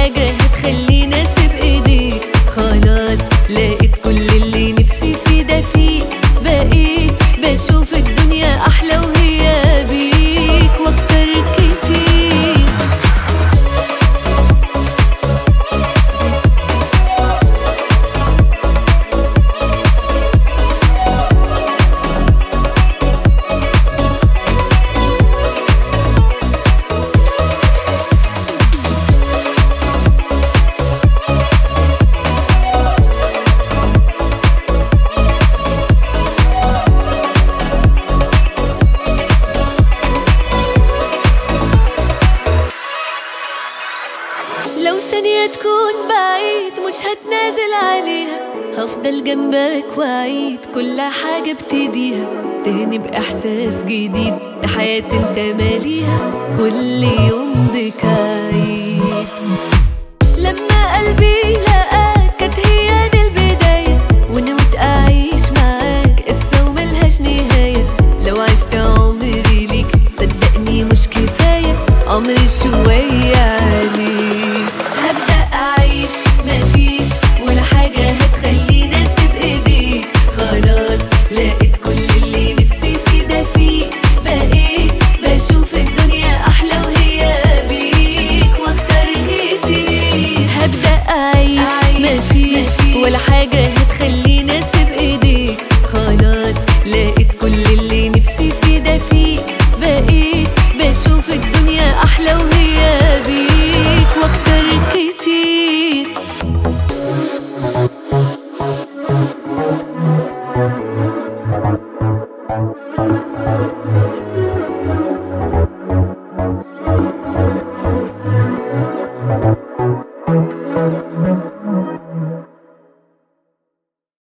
حاجة هتخليني اسيب ايديك. خلاص لقيت كل اللي نفسي فيه ده فيك. بقيت بشوف الدنيا احلى وهي بيك واكتر كتير. لو ثانية تكون بعيد مش هتنازل عليها. هفضل جنبك واعيد كل حاجة ابتديها تاني بإحساس جديد. بحياتي انت ماليها كل يوم بكعيد. لما قلبي